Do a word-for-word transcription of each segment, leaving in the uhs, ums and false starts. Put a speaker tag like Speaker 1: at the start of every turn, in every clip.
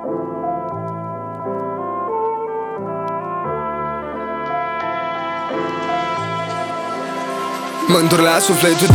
Speaker 1: Mă întorc la sufletul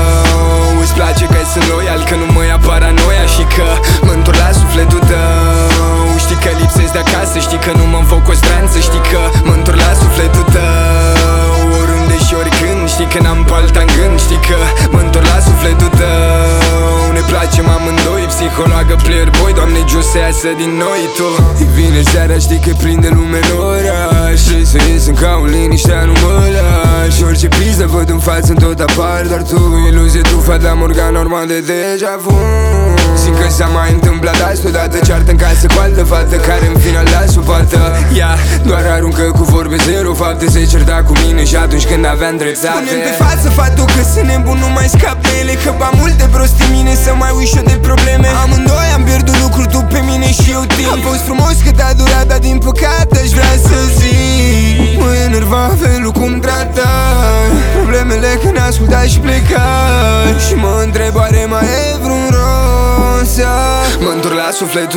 Speaker 1: tău, îți place că sunt loial, că nu mă ia paranoia. Și că mă întorc la sufletul tău, știi că lipsesc de acasă, știi că nu mă-mi fac o stranță. Știi că mă întorc la sufletul tău, oriunde și oricând. Știi că n-am pe alta în gând. Știi că mă întorc la sufletul tău, ne placem amândoi, psiholoagă, player boy. Doamne, Joe să iasă din noi. Tu vine seara, știi că e plin de lume în oraș, trebuie să ies în caun, liniștea nu mă lași. Orice criză văd în față, în tot apar, dar tu iluzie, tu fata Morgan, normal de deja vu. Simt că s-a mai întâmplat azi odată, ceartă în casă cu altă fată care în final la supărtă. Ea doar aruncă cu vorbe zero fapte, se certa cu mine și atunci când aveam dreptate. Spune-mi pe față, fatu, că sunt nebun, nu mai scap de ele, că ba multe prostii mine să mai uiți de probleme. Amândoi am pierdut lucruri, tu pe mine și eu timp. Am fost frumos cât a durat, dar din păcate aș vrea să zic, mă enerva felul cum tratai problemele când ascultai și plecai. Și mă întreb, oare mai e vreun rost? Mă întorc la sufletul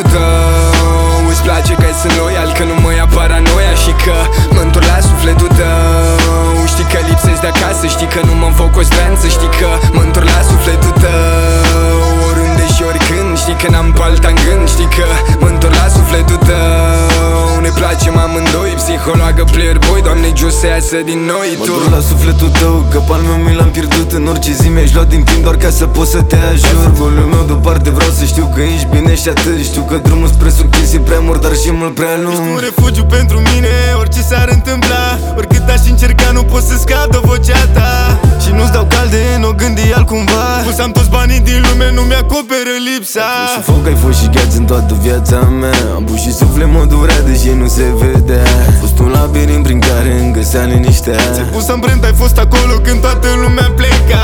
Speaker 1: tău, îți place că sunt loial, că nu mă ia paranoia. Și că mă întorc la sufletul tău, știi că lipsesc de acasă, știi că nu mă-mi fac o stranță. Știi că mă întorc la sufletul tău, oriunde și oricând. Știi că n-am pe alta în gând. Știi că mă întorc la sufletul tău, ne placem amândoi, psiholoagă, player boy. Doamne, Joe să iasă din noi.
Speaker 2: Mă întorc la sufletul tău, că pe-al meu mi l-am pierdut. În orice zi mi-aș lua din timp doar ca să pot să te ajut. Golul meu deoparte, vreau să știu că ești bine și atât. Știu că drumul spre succes e prea mult, dar și mult prea lung.
Speaker 3: Ești un refugiu pentru mine, orice s-ar întâmpla. Oricât aș încerca, nu pot să scap de vocea ta. Și nu-ți dau calde, n-o gândi altcumva. Pus am toți banii din lume, nu mi-acoperă lipsa.
Speaker 2: Și foc, ai fost și gheață în toată viața mea. Am pus și suflet mă durea, deși nu se vedea. A fost un labirint prin care îmi găsea liniștea.
Speaker 3: Ți-ai pus amprenta, ai fost acolo când toată lumea pleca.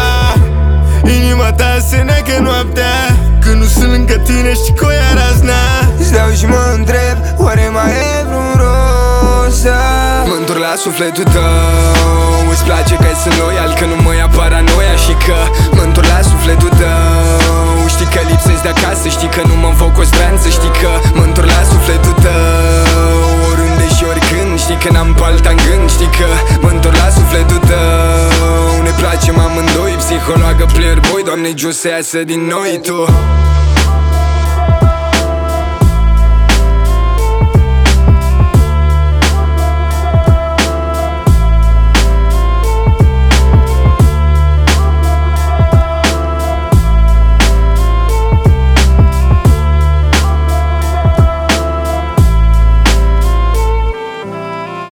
Speaker 3: Inima ta se neacă noaptea, când nu sunt lângă tine, știi că o ia razna.
Speaker 1: Stau și mă întreb, oare mai e vreun rost? Mă întorc la sufletul tău, îți place că sunt loial, că nu mă ia paranoia. Și că mă întorc la sufletul tău, știi că lipsesc de acasă, știi că nu mă-mi fac o stranță. Știi că mă întorc la sufletul tău, oriunde și oricând. Știi că n-am pe alta în gând. Știi că mă întorc la sufletul tău, ne placem amândoi, psiholoagă, player boy. Doamne, Joe să iasă din noi. Tu